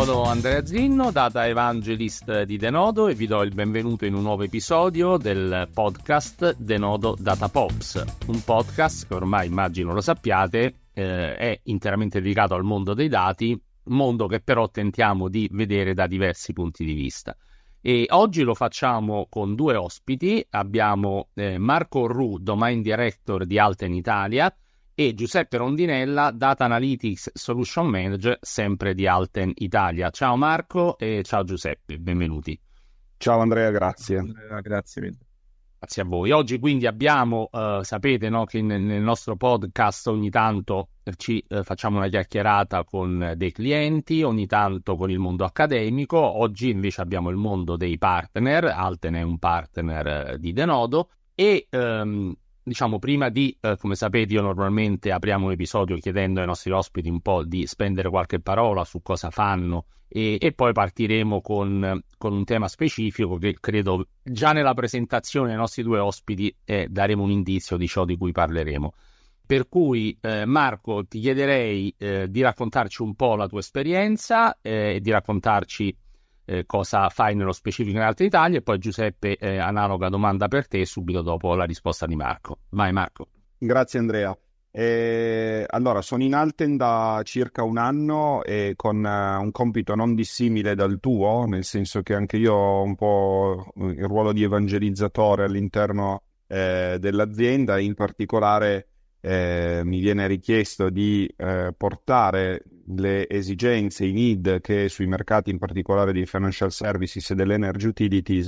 Sono Andrea Zinno, Data Evangelist di Denodo, e vi do il benvenuto in un nuovo episodio del podcast Denodo Data Pops, un podcast che ormai immagino lo sappiate è interamente dedicato al mondo dei dati, mondo che però tentiamo di vedere da diversi punti di vista. E oggi lo facciamo con due ospiti. Abbiamo Marco Orrù, Domain Director di Alten Italia, e Giuseppe Rondinella, Data Analytics Solution Manager, sempre di Alten Italia. Ciao Marco e ciao Giuseppe, benvenuti. Ciao Andrea, grazie. Grazie mille. Grazie a voi. Oggi quindi abbiamo, sapete no, che nel nostro podcast ogni tanto ci facciamo una chiacchierata con dei clienti, ogni tanto con il mondo accademico. Oggi invece abbiamo il mondo dei partner. Alten è un partner di Denodo e diciamo prima di, come sapete, io normalmente apriamo un episodio chiedendo ai nostri ospiti un po' di spendere qualche parola su cosa fanno e poi partiremo con un tema specifico che credo già nella presentazione ai nostri due ospiti daremo un indizio di ciò di cui parleremo. Per cui Marco, ti chiederei di raccontarci un po' la tua esperienza e di raccontarci cosa fai nello specifico in Alten Italia, e poi Giuseppe analoga domanda per te subito dopo la risposta di Marco. Vai Marco. Grazie Andrea. Allora, sono in Alten da circa un anno e con un compito non dissimile dal tuo, nel senso che anche io ho un po' il ruolo di evangelizzatore all'interno dell'azienda. In particolare mi viene richiesto di portare le esigenze, i need che sui mercati in particolare dei financial services e delle energy utilities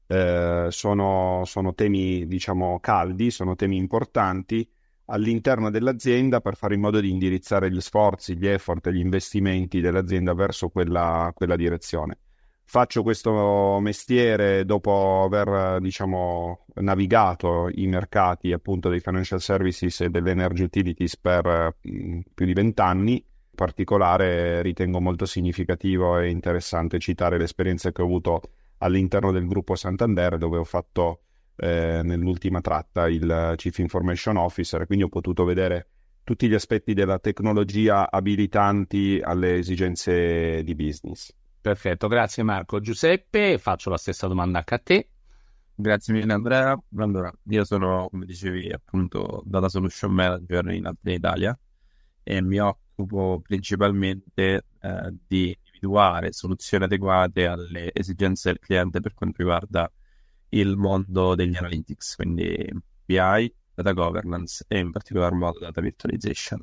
sono temi, diciamo, caldi, sono temi importanti all'interno dell'azienda, per fare in modo di indirizzare gli sforzi, gli effort e gli investimenti dell'azienda verso quella direzione. Faccio questo mestiere dopo aver, diciamo, navigato i mercati appunto dei financial services e delle energy utilities per più di 20 anni. In particolare ritengo molto significativo e interessante citare l'esperienza che ho avuto all'interno del gruppo Santander, dove ho fatto nell'ultima tratta il Chief Information Officer, e quindi ho potuto vedere tutti gli aspetti della tecnologia abilitanti alle esigenze di business. Perfetto, grazie Marco. Giuseppe, faccio la stessa domanda anche a te. Grazie mille Andrea. Allora, io sono, come dicevi, appunto Data Solution Manager in Alten Italia e mi occupo principalmente di individuare soluzioni adeguate alle esigenze del cliente per quanto riguarda il mondo degli analytics, quindi BI, data governance e in particolar modo data virtualization.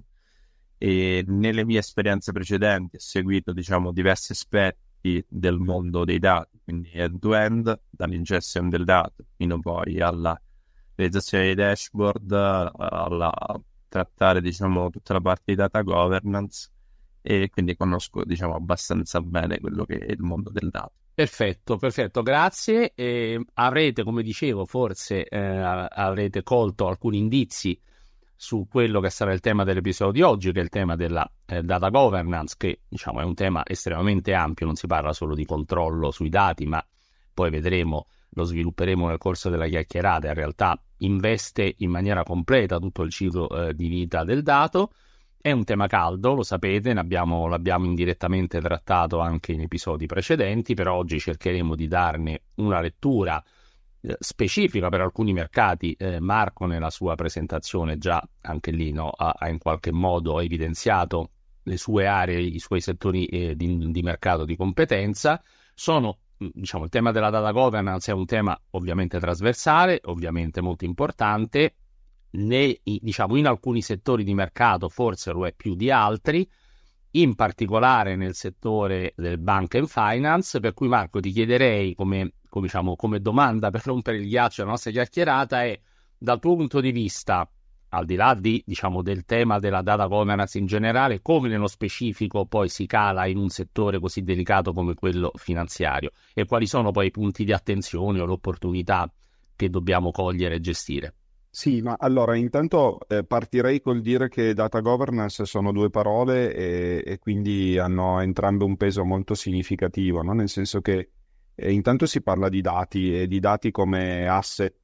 E nelle mie esperienze precedenti ho seguito, diciamo, diversi aspetti del mondo dei dati, quindi end-to-end, dall'ingestion del dato fino poi alla realizzazione dei dashboard, alla trattare, diciamo, tutta la parte di data governance, e quindi conosco, diciamo, abbastanza bene quello che è il mondo del dato. Perfetto, grazie. Avrete, come dicevo, forse avrete colto alcuni indizi su quello che sarà il tema dell'episodio di oggi, che è il tema della data governance, che diciamo è un tema estremamente ampio, non si parla solo di controllo sui dati, ma poi vedremo, lo svilupperemo nel corso della chiacchierata, in realtà investe in maniera completa tutto il ciclo di vita del dato. È un tema caldo, lo sapete, l'abbiamo indirettamente trattato anche in episodi precedenti, però oggi cercheremo di darne una lettura specifica per alcuni mercati. Marco nella sua presentazione già anche lì ha in qualche modo evidenziato le sue aree, i suoi settori di mercato di competenza. Diciamo, il tema della data governance è un tema ovviamente trasversale, ovviamente molto importante. Diciamo, in alcuni settori di mercato forse lo è più di altri, in particolare nel settore del bank and finance, per cui Marco ti chiederei come domanda per rompere il ghiaccio della nostra chiacchierata è, dal tuo punto di vista, al di là diciamo, del tema della data governance in generale, come nello specifico poi si cala in un settore così delicato come quello finanziario, e quali sono poi i punti di attenzione o le opportunità che dobbiamo cogliere e gestire? Sì, ma allora intanto partirei col dire che data governance sono due parole e quindi hanno entrambe un peso molto significativo, no? Nel senso che intanto si parla di dati e di dati come asset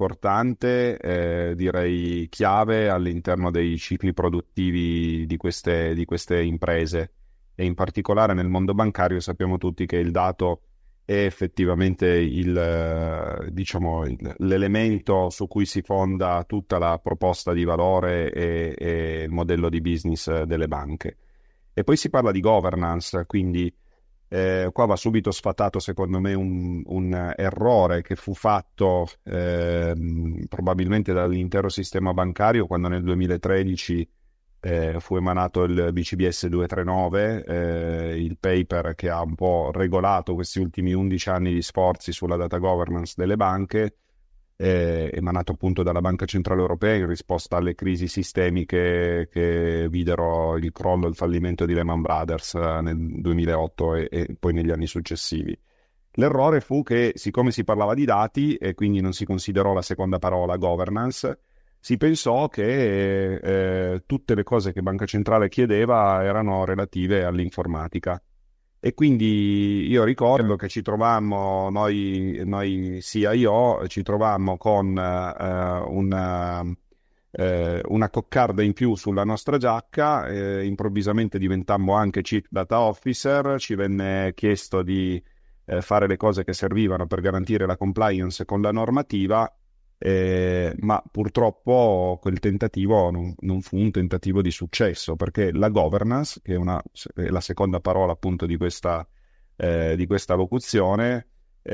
importante, direi chiave all'interno dei cicli produttivi di queste imprese. e in particolare nel mondo bancario sappiamo tutti che il dato è effettivamente l'elemento su cui si fonda tutta la proposta di valore e il modello di business delle banche. E poi si parla di governance, quindi qua va subito sfatato secondo me un errore che fu fatto probabilmente dall'intero sistema bancario quando nel 2013 fu emanato il BCBS 239, il paper che ha un po' regolato questi ultimi 11 anni di sforzi sulla data governance delle banche, emanato appunto dalla Banca Centrale Europea in risposta alle crisi sistemiche che videro il crollo e il fallimento di Lehman Brothers nel 2008 e poi negli anni successivi. L'errore fu che, siccome si parlava di dati e quindi non si considerò la seconda parola governance, si pensò che tutte le cose che Banca Centrale chiedeva erano relative all'informatica. E quindi io ricordo che ci trovammo, noi CIO, ci trovammo con una coccarda in più sulla nostra giacca, improvvisamente diventammo anche Chief Data Officer, ci venne chiesto di fare le cose che servivano per garantire la compliance con la normativa, ma purtroppo quel tentativo non fu un tentativo di successo, perché la governance, che è la seconda parola appunto di questa locuzione,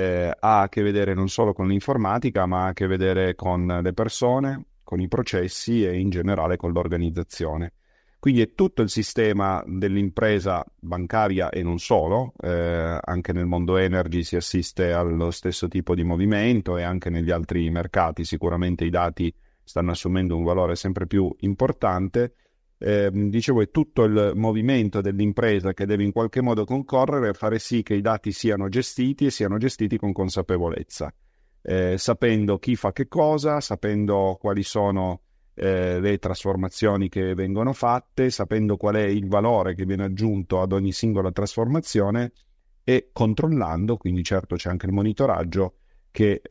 ha a che vedere non solo con l'informatica, ma ha a che vedere con le persone, con i processi e in generale con l'organizzazione. Quindi è tutto il sistema dell'impresa bancaria e non solo, anche nel mondo energy si assiste allo stesso tipo di movimento e anche negli altri mercati sicuramente i dati stanno assumendo un valore sempre più importante. Dicevo, è tutto il movimento dell'impresa che deve in qualche modo concorrere a fare sì che i dati siano gestiti e siano gestiti con consapevolezza, sapendo chi fa che cosa, sapendo quali sono le trasformazioni che vengono fatte, sapendo qual è il valore che viene aggiunto ad ogni singola trasformazione e controllando, quindi certo c'è anche il monitoraggio, che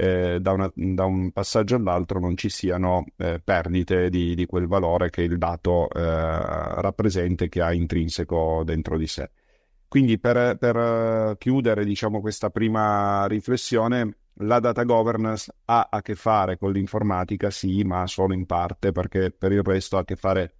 da un passaggio all'altro non ci siano perdite di quel valore che il dato rappresenta e che ha intrinseco dentro di sé. Quindi per chiudere, diciamo, questa prima riflessione, la data governance ha a che fare con l'informatica, sì, ma solo in parte, perché per il resto ha a che fare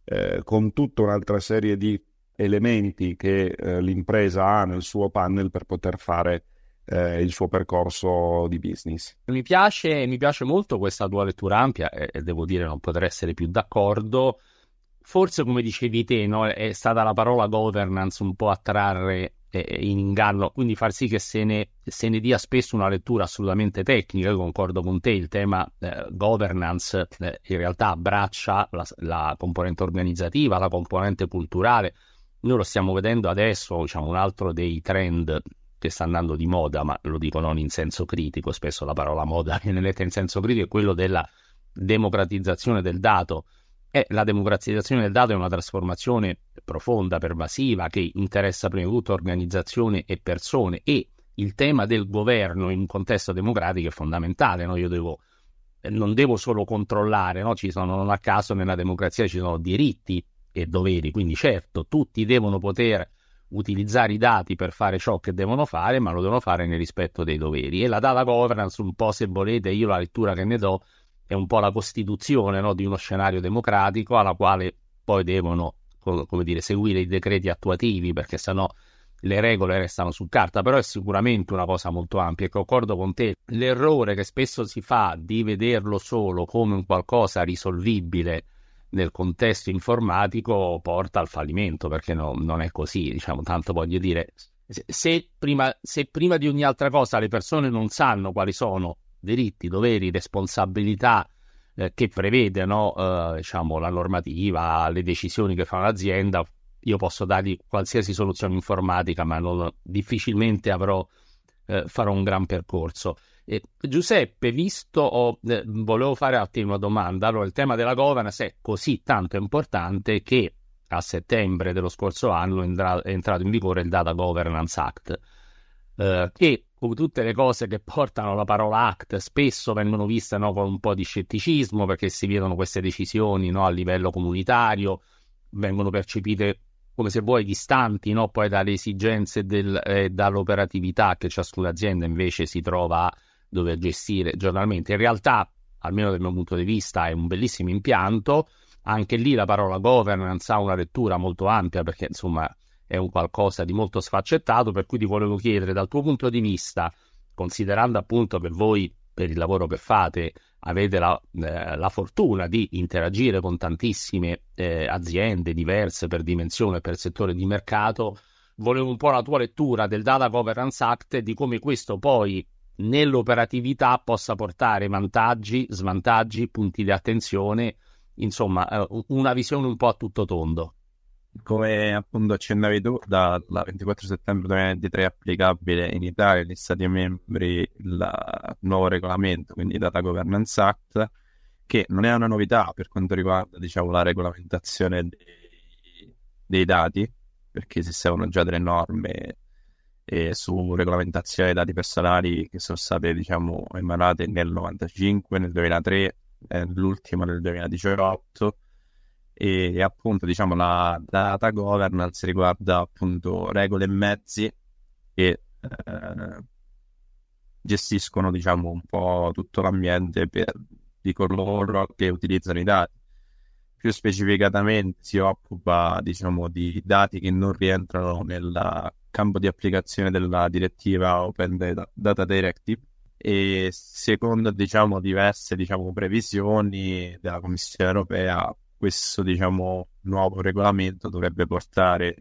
con tutta un'altra serie di elementi che l'impresa ha nel suo panel per poter fare il suo percorso di business. Mi piace molto questa tua lettura ampia e devo dire non potrei essere più d'accordo. Forse, come dicevi te, no, è stata la parola governance un po' a trarre in inganno, quindi far sì che se ne dia spesso una lettura assolutamente tecnica. Io concordo con te, il tema governance in realtà abbraccia la componente organizzativa, la componente culturale. Noi lo stiamo vedendo adesso, diciamo, un altro dei trend che sta andando di moda, ma lo dico non in senso critico, spesso la parola moda viene letta in senso critico, è quello della democratizzazione del dato. La democratizzazione del dato è una trasformazione profonda, pervasiva, che interessa prima di tutto organizzazione e persone, e il tema del governo in un contesto democratico è fondamentale, no? Io non devo solo controllare, no? Non a caso nella democrazia ci sono diritti e doveri, quindi certo tutti devono poter utilizzare i dati per fare ciò che devono fare, ma lo devono fare nel rispetto dei doveri. E la data governance, un po', se volete, io la lettura che ne do è un po' la costituzione, no, di uno scenario democratico alla quale poi devono, come dire, seguire i decreti attuativi, perché sennò le regole restano su carta. Però è sicuramente una cosa molto ampia e concordo con te. L'errore che spesso si fa di vederlo solo come un qualcosa risolvibile nel contesto informatico porta al fallimento, perché non è così, diciamo. Tanto voglio dire, se prima di ogni altra cosa le persone non sanno quali sono diritti, doveri, responsabilità che prevede, no, diciamo, la normativa, le decisioni che fa l'azienda, io posso dargli qualsiasi soluzione informatica, ma difficilmente farò un gran percorso. Giuseppe, volevo fare a te una domanda. Allora, il tema della governance è così tanto importante che a settembre dello scorso anno è entrato in vigore il Data Governance Act, che, come tutte le cose che portano la parola act, spesso vengono viste, no, con un po' di scetticismo, perché si vedono queste decisioni, no, a livello comunitario, vengono percepite come se vuoi distanti, no? Poi dalle esigenze dall'operatività che ciascuna azienda invece si trova a dover gestire giornalmente. In realtà, almeno dal mio punto di vista, è un bellissimo impianto. Anche lì la parola governance ha una lettura molto ampia, perché insomma è un qualcosa di molto sfaccettato, per cui ti volevo chiedere dal tuo punto di vista, considerando appunto che voi per il lavoro che fate avete la fortuna di interagire con tantissime aziende diverse per dimensione e per settore di mercato, volevo un po' la tua lettura del Data Governance Act e di come questo poi nell'operatività possa portare vantaggi, svantaggi, punti di attenzione, insomma una visione un po' a tutto tondo. Come appunto accennavi tu, dal 24 settembre 2023 è applicabile in Italia e negli Stati membri il nuovo regolamento, quindi Data Governance Act, che non è una novità per quanto riguarda, diciamo, la regolamentazione dei dati, perché esistevano già delle norme su regolamentazione dei dati personali che sono state, diciamo, emanate nel 95, nel 2003, l'ultima nel 2018. E appunto, diciamo, la data governance riguarda appunto regole e mezzi che gestiscono, diciamo, un po' tutto l'ambiente di coloro che utilizzano i dati. Più specificatamente si occupa, diciamo, di dati che non rientrano nel campo di applicazione della direttiva Open Data Directive, e secondo, diciamo, diverse, diciamo, previsioni della Commissione europea, questo, diciamo, nuovo regolamento dovrebbe portare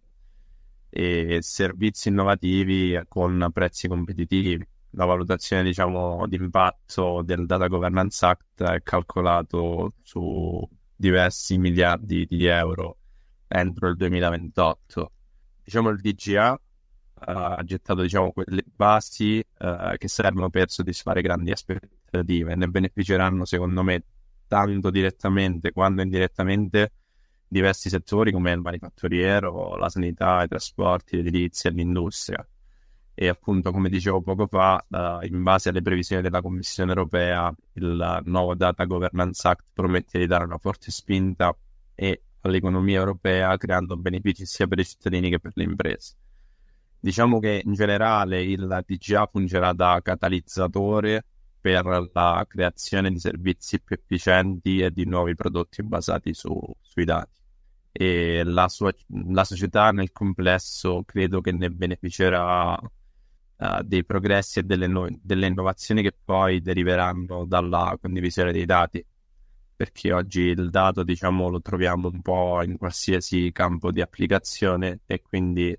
servizi innovativi con prezzi competitivi. La valutazione, diciamo, di impatto del Data Governance Act è calcolato su diversi miliardi di euro entro il 2028. Diciamo, il DGA ha gettato, diciamo, quelle basi che servono per soddisfare grandi aspettative. Ne beneficeranno, secondo me, tanto direttamente quanto indirettamente diversi settori come il manifatturiero, la sanità, i trasporti, l'edilizia e l'industria. E appunto, come dicevo poco fa, in base alle previsioni della Commissione europea, il nuovo Data Governance Act promette di dare una forte spinta all'economia europea, creando benefici sia per i cittadini che per le imprese. Diciamo che in generale il DGA fungerà da catalizzatore per la creazione di servizi più efficienti e di nuovi prodotti basati sui dati. E la società nel complesso credo che ne beneficerà dei progressi e delle innovazioni che poi deriveranno dalla condivisione dei dati, perché oggi il dato, diciamo, lo troviamo un po' in qualsiasi campo di applicazione, e quindi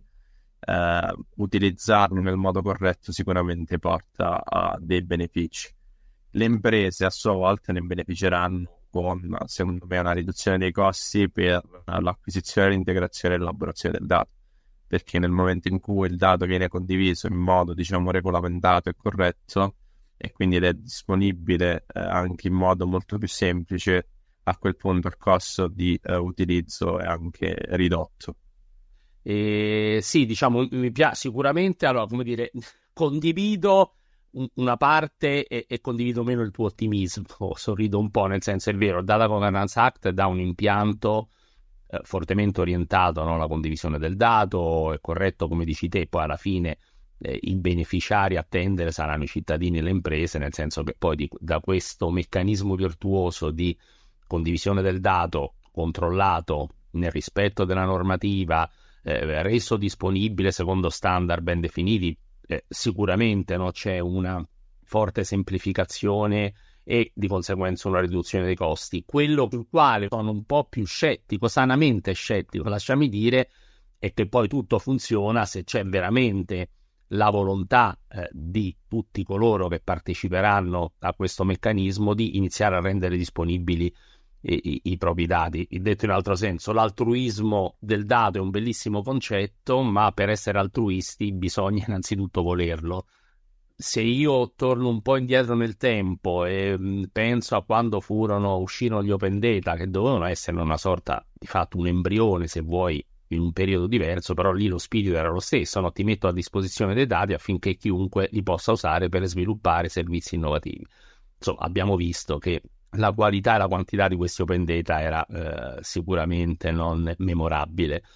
utilizzarlo nel modo corretto sicuramente porta a dei benefici. Le imprese a sua volta ne beneficeranno con, secondo me, una riduzione dei costi per l'acquisizione, l'integrazione e l'elaborazione del dato, perché nel momento in cui il dato viene condiviso in modo, diciamo, regolamentato e corretto, e quindi è disponibile anche in modo molto più semplice, a quel punto il costo di utilizzo è anche ridotto. Sì, diciamo, mi piace sicuramente, allora, come dire, condivido una parte e condivido meno il tuo ottimismo, sorrido un po', nel senso, è vero, il Data Governance Act dà un impianto fortemente orientato, no, alla condivisione del dato, è corretto come dici te, poi alla fine i beneficiari a attendere saranno i cittadini e le imprese, nel senso che poi da questo meccanismo virtuoso di condivisione del dato controllato nel rispetto della normativa, reso disponibile secondo standard ben definiti, sicuramente, no, c'è una forte semplificazione e di conseguenza una riduzione dei costi. Quello sul quale sono un po' più scettico, sanamente scettico, lasciami dire, è che poi tutto funziona se c'è veramente la volontà di tutti coloro che parteciperanno a questo meccanismo di iniziare a rendere disponibili i propri dati. Detto in altro senso, l'altruismo del dato è un bellissimo concetto, ma per essere altruisti bisogna innanzitutto volerlo. Se io torno un po' indietro nel tempo e penso a quando uscirono gli open data, che dovevano essere una sorta, di fatto, un embrione, se vuoi, in un periodo diverso, però lì lo spirito era lo stesso, no? Ti metto a disposizione dei dati affinché chiunque li possa usare per sviluppare servizi innovativi. Insomma, abbiamo visto che la qualità e la quantità di questi open data era sicuramente non memorabile.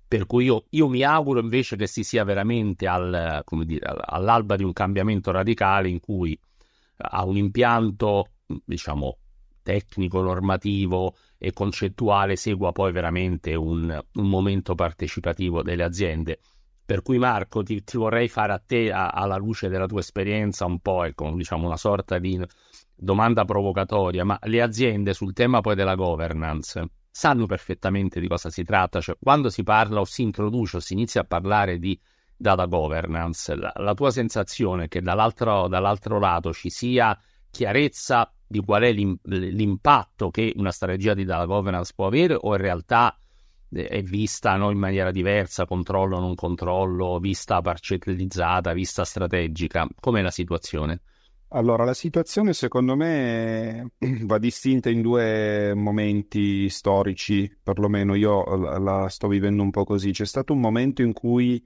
Per cui io mi auguro invece che si sia veramente all'alba di un cambiamento radicale in cui a un impianto, diciamo, tecnico, normativo e concettuale segua poi veramente un momento partecipativo delle aziende. Per cui Marco, ti vorrei fare a te, alla luce della tua esperienza, un po', ecco, diciamo, una sorta di domanda provocatoria, ma le aziende sul tema poi della governance sanno perfettamente di cosa si tratta? Cioè, quando si parla o si introduce o si inizia a parlare di data governance, la tua sensazione è che dall'altro lato ci sia chiarezza di qual è l'impatto che una strategia di data governance può avere, o in realtà è vista, no, in maniera diversa, controllo, non controllo, vista parcellizzata, vista strategica? Com'è la situazione? Allora, la situazione secondo me va distinta in due momenti storici, perlomeno io la sto vivendo un po' così. C'è stato un momento in cui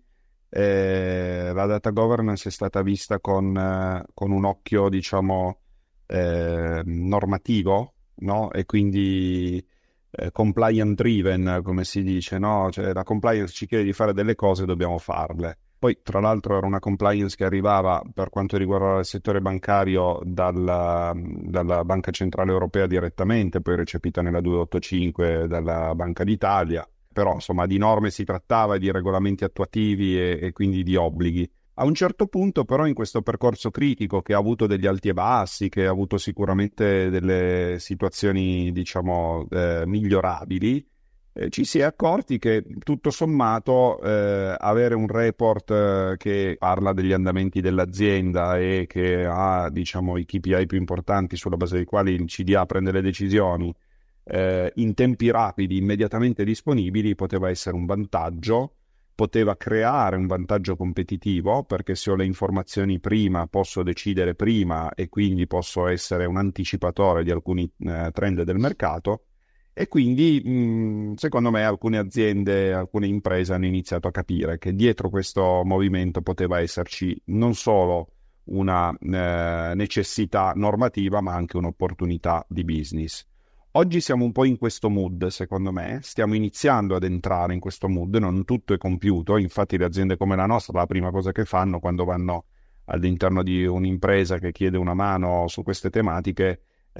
la data governance è stata vista con un occhio, diciamo, normativo, no? E quindi compliant driven, come si dice, no? Cioè la compliance ci chiede di fare delle cose, dobbiamo farle. Poi, tra l'altro, era una compliance che arrivava, per quanto riguarda il settore bancario, dalla Banca Centrale Europea direttamente, poi recepita nella 285 dalla Banca d'Italia. Però, insomma, di norme si trattava, di regolamenti attuativi e quindi di obblighi. A un certo punto, però, in questo percorso critico, che ha avuto degli alti e bassi, che ha avuto sicuramente delle situazioni, diciamo, migliorabili, ci si è accorti che tutto sommato avere un report che parla degli andamenti dell'azienda e che ha, diciamo, i KPI più importanti sulla base dei quali il CDA prende le decisioni in tempi rapidi, immediatamente disponibili, poteva essere un vantaggio, poteva creare un vantaggio competitivo, perché se ho le informazioni prima posso decidere prima e quindi posso essere un anticipatore di alcuni trend del mercato. E quindi, secondo me, alcune aziende, alcune imprese hanno iniziato a capire che dietro questo movimento poteva esserci non solo una necessità normativa, ma anche un'opportunità di business. Oggi siamo un po' in questo mood, secondo me, stiamo iniziando ad entrare in questo mood, non tutto è compiuto, infatti le aziende come la nostra, la prima cosa che fanno quando vanno all'interno di un'impresa che chiede una mano su queste tematiche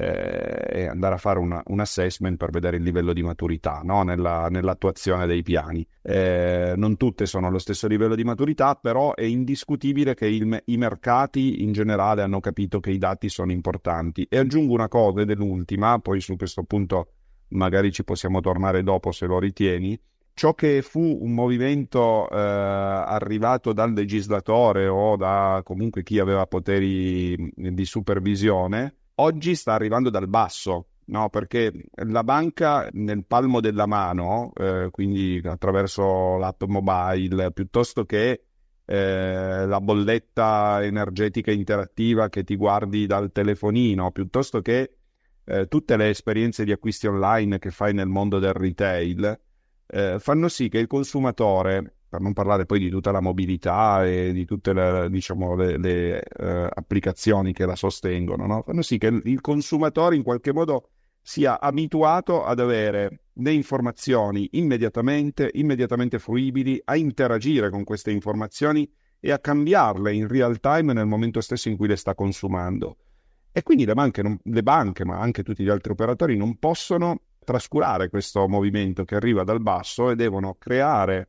e andare a fare un assessment per vedere il livello di maturità, no? Nell'attuazione dei piani. Non tutte sono allo stesso livello di maturità, però è indiscutibile che i mercati in generale hanno capito che i dati sono importanti. E aggiungo una cosa, ed è l'ultima, poi su questo punto magari ci possiamo tornare dopo se lo ritieni. Ciò che fu un movimento arrivato dal legislatore o da comunque chi aveva poteri di supervisione, oggi sta arrivando dal basso, no? Perché la banca nel palmo della mano, quindi attraverso l'app mobile, piuttosto che la bolletta energetica interattiva che ti guardi dal telefonino, piuttosto che tutte le esperienze di acquisti online che fai nel mondo del retail, fanno sì che il consumatore, per non parlare poi di tutta la mobilità e di tutte le applicazioni che la sostengono, no? Fanno sì che il consumatore in qualche modo sia abituato ad avere le informazioni immediatamente fruibili, a interagire con queste informazioni e a cambiarle in real time nel momento stesso in cui le sta consumando. E quindi le banche, ma anche tutti gli altri operatori, non possono trascurare questo movimento che arriva dal basso e devono creare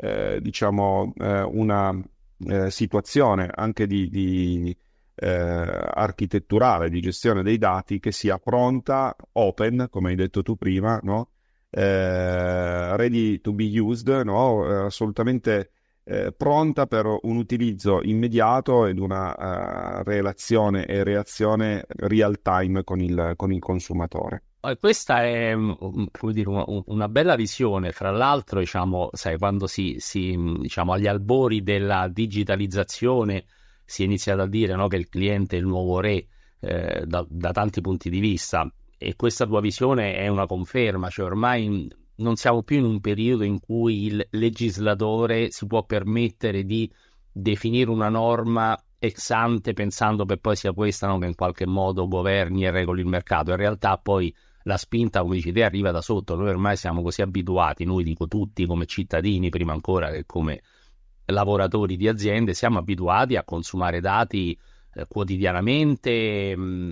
una situazione anche di architetturale, di gestione dei dati che sia pronta, open, come hai detto tu prima, no? Ready to be used, no? Assolutamente pronta per un utilizzo immediato ed una relazione e reazione real time con il consumatore. Questa è, come dire, una bella visione. Fra l'altro, diciamo, sai, quando diciamo, agli albori della digitalizzazione si è iniziato a dire, no, che il cliente è il nuovo re da tanti punti di vista, e questa tua visione è una conferma, cioè ormai non siamo più in un periodo in cui il legislatore si può permettere di definire una norma ex ante pensando che poi sia questa, no, che in qualche modo governi e regoli il mercato. In realtà poi la spinta, come dici te, arriva da sotto. Noi ormai siamo così abituati, noi dico tutti come cittadini, prima ancora che come lavoratori di aziende, siamo abituati a consumare dati quotidianamente,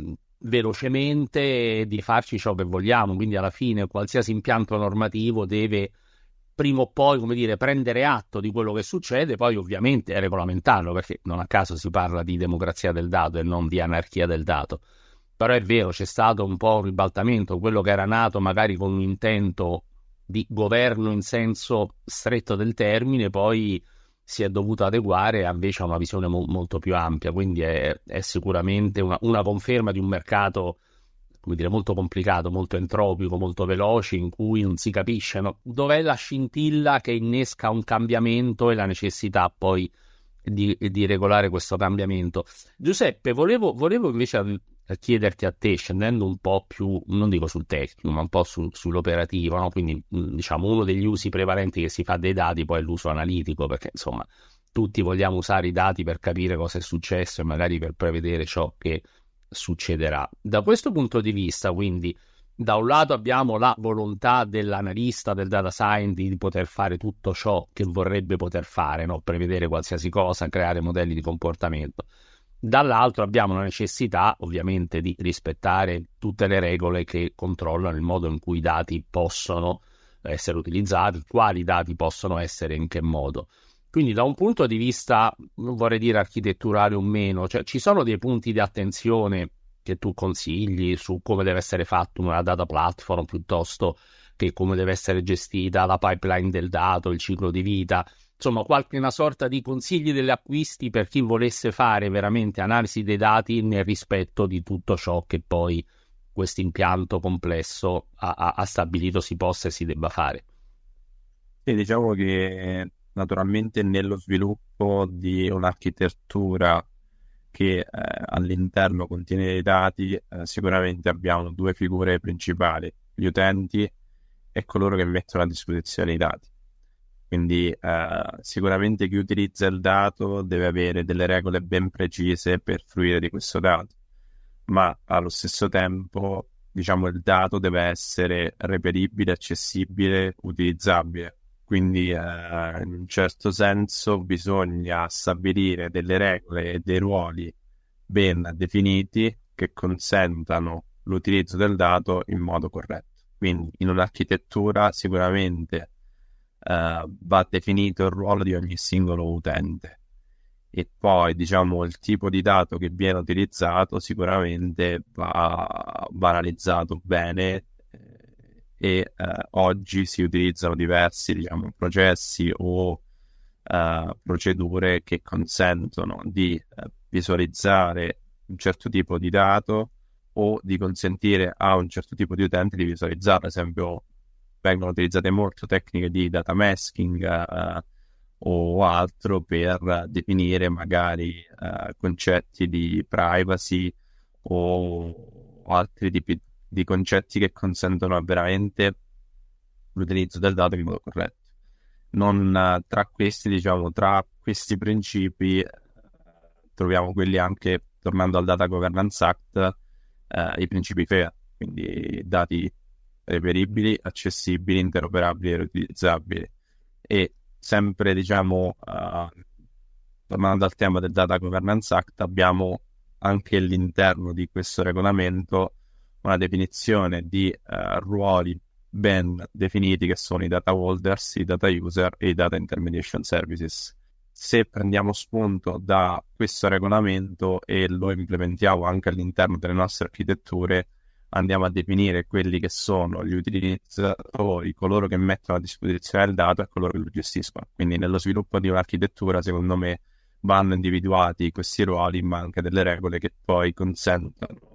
velocemente, di farci ciò che vogliamo. Quindi alla fine qualsiasi impianto normativo deve prima o poi, come dire, prendere atto di quello che succede, poi ovviamente regolamentarlo, perché non a caso si parla di democrazia del dato e non di anarchia del dato. Però è vero, c'è stato un po' un ribaltamento, quello che era nato magari con un intento di governo in senso stretto del termine, poi si è dovuto adeguare invece a una visione molto più ampia, quindi è sicuramente una conferma di un mercato, come dire, molto complicato, molto entropico, molto veloce, in cui non si capisce, no? Dov'è la scintilla che innesca un cambiamento e la necessità poi di regolare questo cambiamento. Giuseppe, volevo invece chiederti a te, scendendo un po' più, non dico sul tecnico, ma un po' sull'operativo, no? Quindi diciamo uno degli usi prevalenti che si fa dei dati poi è l'uso analitico, perché insomma tutti vogliamo usare i dati per capire cosa è successo e magari per prevedere ciò che succederà. Da questo punto di vista, quindi, da un lato abbiamo la volontà dell'analista, del data scientist di poter fare tutto ciò che vorrebbe poter fare, no? Prevedere qualsiasi cosa, creare modelli di comportamento. Dall'altro abbiamo la necessità, ovviamente, di rispettare tutte le regole che controllano il modo in cui i dati possono essere utilizzati, quali dati possono essere e in che modo. Quindi da un punto di vista, non vorrei dire architetturale o meno, cioè ci sono dei punti di attenzione che tu consigli su come deve essere fatto una data platform piuttosto che come deve essere gestita la pipeline del dato, il ciclo di vita, insomma una sorta di consigli degli acquisti per chi volesse fare veramente analisi dei dati nel rispetto di tutto ciò che poi questo impianto complesso ha stabilito si possa e si debba fare. E diciamo che naturalmente nello sviluppo di un'architettura che all'interno contiene dei dati, sicuramente abbiamo due figure principali, gli utenti e coloro che mettono a disposizione i dati. Quindi sicuramente chi utilizza il dato deve avere delle regole ben precise per fruire di questo dato, ma allo stesso tempo, diciamo, il dato deve essere reperibile, accessibile, utilizzabile. Quindi in un certo senso bisogna stabilire delle regole e dei ruoli ben definiti che consentano l'utilizzo del dato in modo corretto. Quindi in un'architettura sicuramente va definito il ruolo di ogni singolo utente e poi diciamo il tipo di dato che viene utilizzato sicuramente va analizzato bene. E oggi si utilizzano diversi, diciamo, processi o procedure che consentono di visualizzare un certo tipo di dato o di consentire a un certo tipo di utente di visualizzarlo. Ad esempio, vengono utilizzate molto tecniche di data masking o altro per definire magari concetti di privacy o altri tipi di concetti che consentono veramente l'utilizzo del dato in modo corretto. Tra questi principi troviamo quelli anche, tornando al Data Governance Act, i principi FAIR, quindi dati reperibili, accessibili, interoperabili e riutilizzabili. E sempre, diciamo, tornando al tema del Data Governance Act, abbiamo anche all'interno di questo regolamento una definizione di ruoli ben definiti che sono i data holders, i data user e i data intermediation services. Se prendiamo spunto da questo regolamento e lo implementiamo anche all'interno delle nostre architetture, andiamo a definire quelli che sono gli utilizzatori, coloro che mettono a disposizione il dato e coloro che lo gestiscono. Quindi nello sviluppo di un'architettura, secondo me, vanno individuati questi ruoli, ma anche delle regole che poi consentono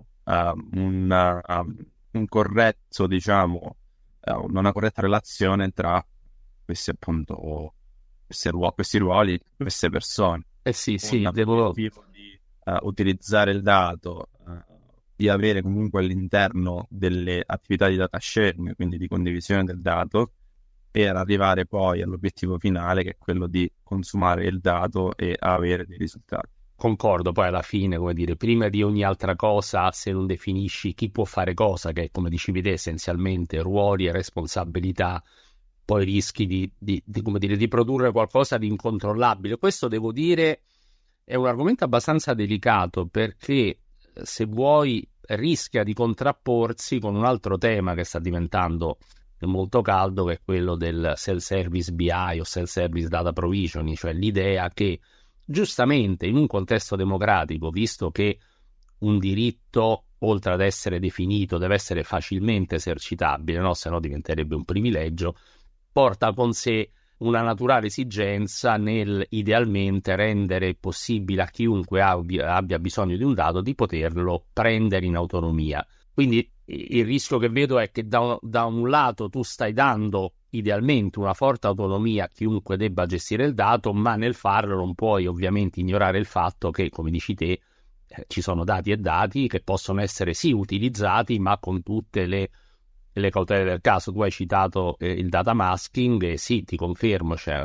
un corretto, diciamo, una corretta relazione tra questi appunto questi ruoli, queste persone. Sì, Devo di utilizzare il dato, di avere comunque all'interno delle attività di data sharing, quindi di condivisione del dato, per arrivare poi all'obiettivo finale, che è quello di consumare il dato e avere dei risultati. concordo, poi alla fine, come dire, prima di ogni altra cosa, se non definisci chi può fare cosa, che come dicevi te, essenzialmente ruoli e responsabilità, poi rischi come dire, di produrre qualcosa di incontrollabile. Questo, devo dire, è un argomento abbastanza delicato, perché se vuoi rischia di contrapporsi con un altro tema che sta diventando molto caldo, che è quello del self-service BI o self-service data provisioning, cioè l'idea che giustamente in un contesto democratico, visto che un diritto, oltre ad essere definito, deve essere facilmente esercitabile, no? Se no diventerebbe un privilegio, porta con sé una naturale esigenza nel idealmente rendere possibile a chiunque abbia bisogno di un dato di poterlo prendere in autonomia. Quindi il rischio che vedo è che da un lato tu stai dando idealmente una forte autonomia a chiunque debba gestire il dato, ma nel farlo non puoi ovviamente ignorare il fatto che, come dici te, ci sono dati e dati che possono essere sì utilizzati, ma con tutte le cautele del caso. Tu hai citato il data masking, e sì, ti confermo, cioè,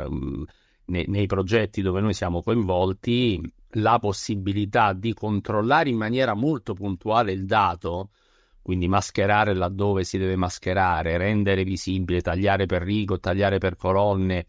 nei progetti dove noi siamo coinvolti, la possibilità di controllare in maniera molto puntuale il dato, quindi mascherare laddove si deve mascherare, rendere visibile, tagliare per rigo, tagliare per colonne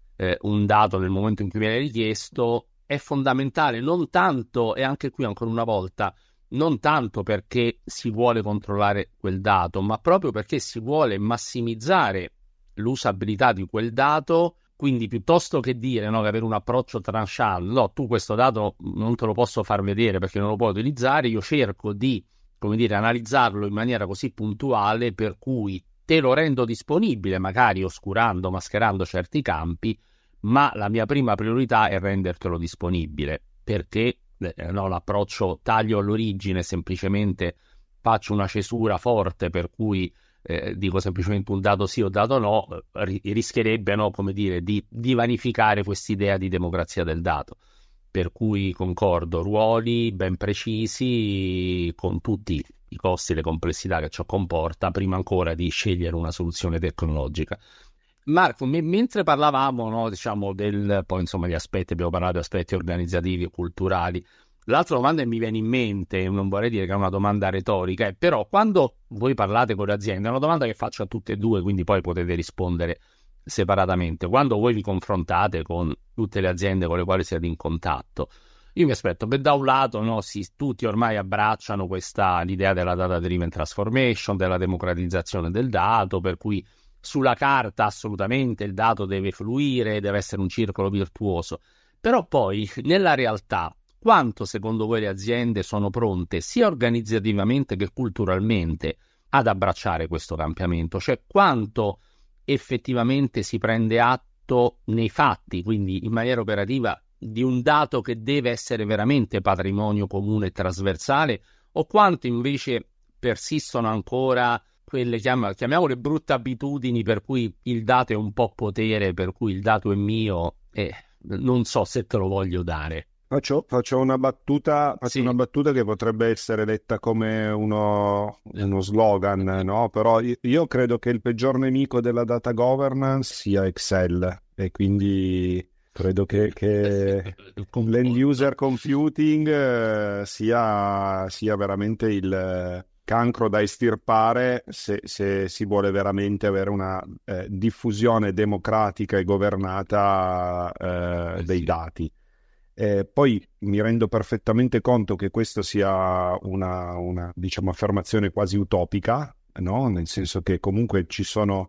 un dato nel momento in cui viene richiesto, è fondamentale. Non tanto, e anche qui ancora una volta, non tanto perché si vuole controllare quel dato, ma proprio perché si vuole massimizzare l'usabilità di quel dato. Quindi piuttosto che dire, no, che avere un approccio tranchant, no, tu questo dato non te lo posso far vedere perché non lo puoi utilizzare, io cerco di, come dire, analizzarlo in maniera così puntuale per cui te lo rendo disponibile, magari oscurando, mascherando certi campi, ma la mia prima priorità è rendertelo disponibile, perché no, l'approccio taglio all'origine, semplicemente faccio una cesura forte per cui dico semplicemente un dato sì o dato no, rischierebbe, no, come dire, di vanificare quest'idea di democrazia del dato. Per cui concordo, ruoli ben precisi con tutti i costi e le complessità che ciò comporta, prima ancora di scegliere una soluzione tecnologica. Marco, mentre parlavamo, no, diciamo, poi insomma gli aspetti, abbiamo parlato di aspetti organizzativi e culturali, l'altra domanda che mi viene in mente, non vorrei dire che è una domanda retorica, è però quando voi parlate con le aziende, è una domanda che faccio a tutte e due, quindi poi potete rispondere separatamente. Quando voi vi confrontate con tutte le aziende con le quali siete in contatto, io mi aspetto, beh, da un lato, no, tutti ormai abbracciano l'idea della data driven transformation, della democratizzazione del dato, per cui sulla carta assolutamente il dato deve fluire, deve essere un circolo virtuoso, però poi nella realtà quanto secondo voi le aziende sono pronte sia organizzativamente che culturalmente ad abbracciare questo cambiamento? Cioè quanto effettivamente si prende atto nei fatti, quindi in maniera operativa, di un dato che deve essere veramente patrimonio comune e trasversale, o quanto invece persistono ancora quelle, chiamiamole brutte abitudini, per cui il dato è un po' potere, per cui il dato è mio e non so se te lo voglio dare. Faccio una battuta, Sì. una battuta che potrebbe essere letta come uno slogan, no? Però io credo che il peggior nemico della data governance sia Excel, e quindi credo che l'end user computing sia veramente il cancro da estirpare se si vuole veramente avere una diffusione democratica e governata dei dati. Poi mi rendo perfettamente conto che questo sia una diciamo, affermazione quasi utopica, no? Nel senso che comunque ci sono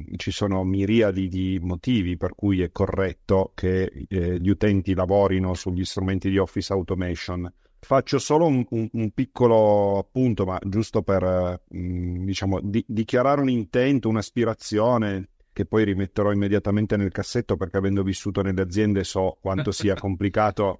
miriadi di motivi per cui è corretto che gli utenti lavorino sugli strumenti di Office Automation. Faccio solo un piccolo appunto, ma giusto per diciamo, dichiarare un intento, un'aspirazione, che poi rimetterò immediatamente nel cassetto, perché avendo vissuto nelle aziende so quanto sia complicato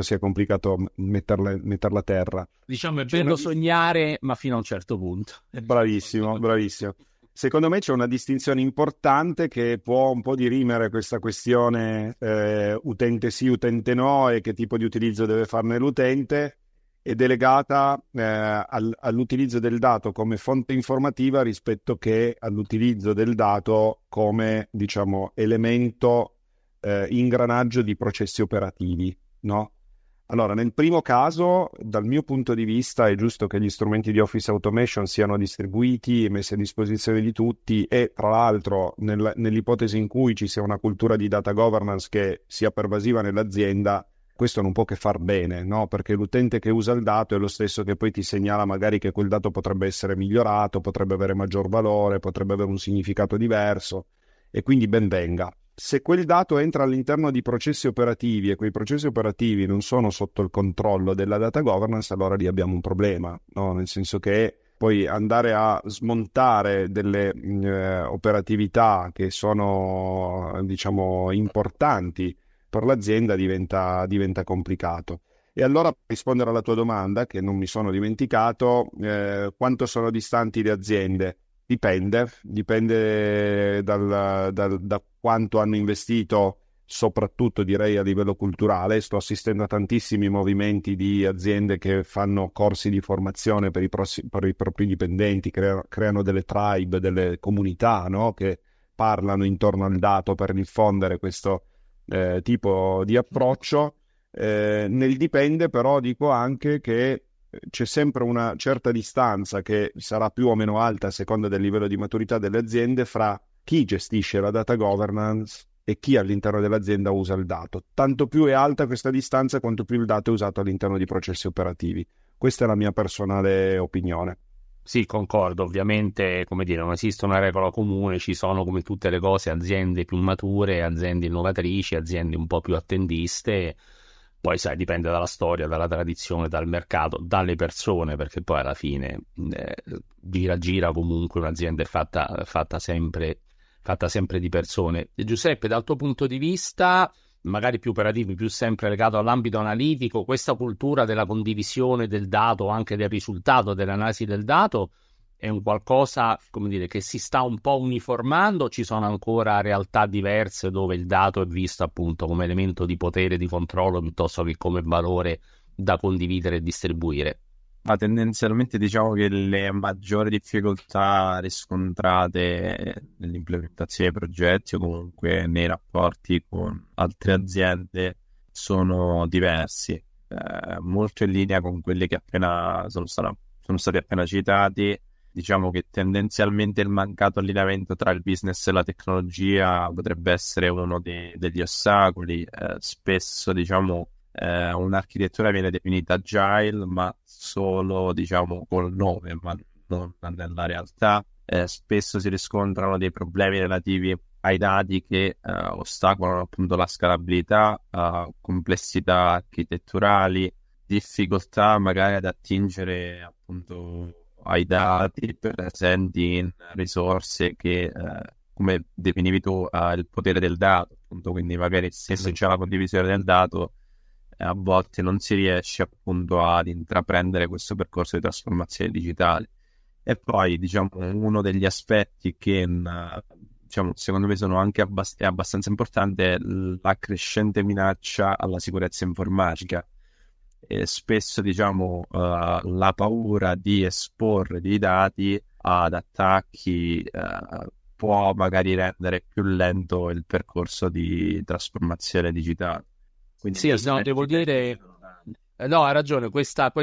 metterla a terra. Diciamo è bello sognare, ma fino a un certo punto. Bravissimo, bravissimo. Secondo me c'è una distinzione importante che può un po' dirimere questa questione utente sì, utente no, e che tipo di utilizzo deve farne l'utente, ed è legata all'utilizzo del dato come fonte informativa rispetto che all'utilizzo del dato come, diciamo, elemento ingranaggio di processi operativi, no? Allora, nel primo caso, dal mio punto di vista, è giusto che gli strumenti di Office Automation siano distribuiti e messi a disposizione di tutti e, tra l'altro, nell'ipotesi in cui ci sia una cultura di data governance che sia pervasiva nell'azienda, questo non può che far bene, no? Perché l'utente che usa il dato è lo stesso che poi ti segnala magari che quel dato potrebbe essere migliorato, potrebbe avere maggior valore, potrebbe avere un significato diverso e quindi ben venga. Se quel dato entra all'interno di processi operativi e quei processi operativi non sono sotto il controllo della data governance, allora lì abbiamo un problema, no? Nel senso che poi andare a smontare delle operatività che sono, diciamo, importanti per l'azienda diventa complicato. E allora, per rispondere alla tua domanda, che non mi sono dimenticato, quanto sono distanti le aziende? Dipende da quanto hanno investito, soprattutto direi a livello culturale. Sto assistendo a tantissimi movimenti di aziende che fanno corsi di formazione per i propri dipendenti, creano delle tribe, delle comunità, no? Che parlano intorno al dato per diffondere questo tipo di approccio. Nel dipende però dico anche che c'è sempre una certa distanza che sarà più o meno alta a seconda del livello di maturità delle aziende fra chi gestisce la data governance e chi all'interno dell'azienda usa il dato. Tanto più è alta questa distanza quanto più il dato è usato all'interno di processi operativi. Questa è la mia personale opinione. Sì, concordo, ovviamente, come dire, non esiste una regola comune, ci sono come tutte le cose aziende più mature, aziende innovatrici, aziende un po' più attendiste, poi sai, dipende dalla storia, dalla tradizione, dal mercato, dalle persone, perché poi alla fine gira comunque un'azienda è fatta sempre di persone. E Giuseppe, dal tuo punto di vista, magari più operativi, più sempre legato all'ambito analitico, questa cultura della condivisione del dato, anche del risultato dell'analisi del dato, è un qualcosa, come dire, che si sta un po' uniformando, ci sono ancora realtà diverse dove il dato è visto appunto come elemento di potere, di controllo, piuttosto che come valore da condividere e distribuire? Ma tendenzialmente diciamo che le maggiori difficoltà riscontrate nell'implementazione dei progetti o comunque nei rapporti con altre aziende sono diversi, molto in linea con quelli che appena sono stati appena citati. Diciamo che tendenzialmente il mancato allineamento tra il business e la tecnologia potrebbe essere uno degli ostacoli. Spesso, diciamo, un'architettura viene definita agile, ma solo, diciamo, col nome, ma non nella realtà. Spesso si riscontrano dei problemi relativi ai dati che ostacolano appunto la scalabilità, complessità architetturali, difficoltà magari ad attingere appunto ai dati presenti in risorse che, come definivi tu, il potere del dato, appunto, quindi magari se c'è la condivisione del dato, a volte non si riesce appunto ad intraprendere questo percorso di trasformazione digitale. E poi, diciamo, uno degli aspetti che, diciamo, secondo me sono anche è abbastanza importante è la crescente minaccia alla sicurezza informatica. E spesso, diciamo, la paura di esporre dei dati ad attacchi può magari rendere più lento il percorso di trasformazione digitale. Quindi sì, no, devo dire, no, hai ragione, queste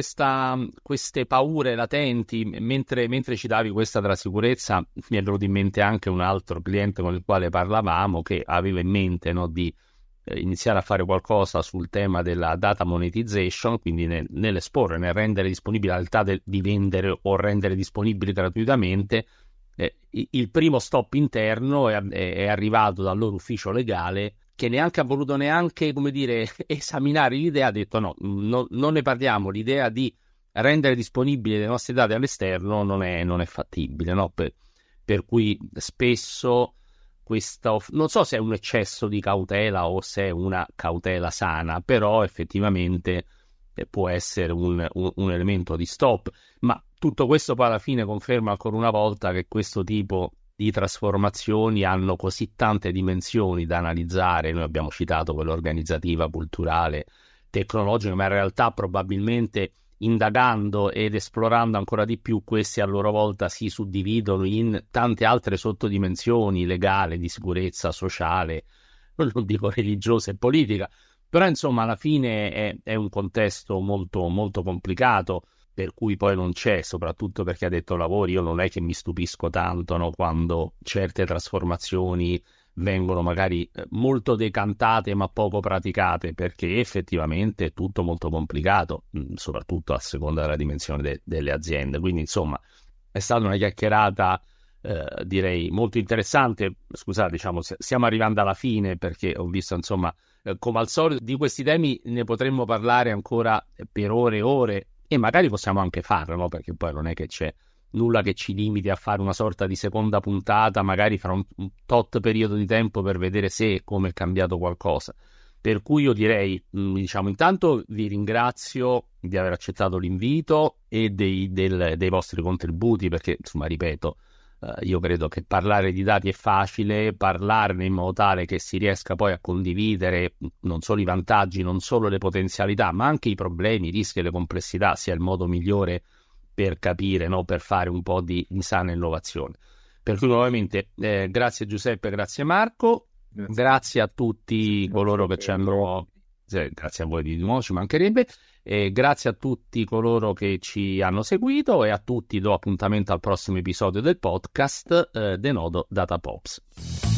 paure latenti, mentre citavi questa della sicurezza, mi è venuto in mente anche un altro cliente con il quale parlavamo che aveva in mente, no, di iniziare a fare qualcosa sul tema della data monetization, quindi nell'esporre, nel rendere disponibile, in realtà di vendere o rendere disponibili gratuitamente. Il primo stop interno è arrivato dal loro ufficio legale, che neanche ha voluto come dire, esaminare l'idea, ha detto non ne parliamo, l'idea di rendere disponibili le nostre date all'esterno non è fattibile, no? Per cui spesso non so se è un eccesso di cautela o se è una cautela sana, però effettivamente può essere un elemento di stop. Ma tutto questo poi alla fine conferma ancora una volta che questo tipo di trasformazioni hanno così tante dimensioni da analizzare. Noi abbiamo citato quella organizzativa, culturale, tecnologica, ma in realtà probabilmente indagando ed esplorando ancora di più, questi a loro volta si suddividono in tante altre sottodimensioni: legale, di sicurezza, sociale, non dico religiosa e politica. Però insomma alla fine è un contesto molto, molto complicato, per cui poi non c'è, soprattutto perché ha detto lavori, io non è che mi stupisco tanto, no, quando certe trasformazioni vengono magari molto decantate ma poco praticate, perché effettivamente è tutto molto complicato, soprattutto a seconda della dimensione delle aziende. Quindi insomma è stata una chiacchierata direi molto interessante. Scusate, diciamo, stiamo arrivando alla fine, perché ho visto insomma come al solito di questi temi ne potremmo parlare ancora per ore e ore, e magari possiamo anche farlo, no? Perché poi non è che c'è nulla che ci limiti a fare una sorta di seconda puntata, magari fra un tot periodo di tempo, per vedere se e come è cambiato qualcosa. Per cui io direi, diciamo, intanto vi ringrazio di aver accettato l'invito e dei vostri contributi, perché, insomma, ripeto, io credo che parlare di dati è facile, parlarne in modo tale che si riesca poi a condividere non solo i vantaggi, non solo le potenzialità, ma anche i problemi, i rischi e le complessità, sia il modo migliore per capire, no? Per fare un po' di sana innovazione. Per cui nuovamente grazie Giuseppe, grazie Marco, grazie a tutti coloro che ci hanno... Grazie a voi di nuovo, ci mancherebbe. Grazie a tutti coloro che ci hanno seguito, e a tutti do appuntamento al prossimo episodio del podcast Denodo Data Pops.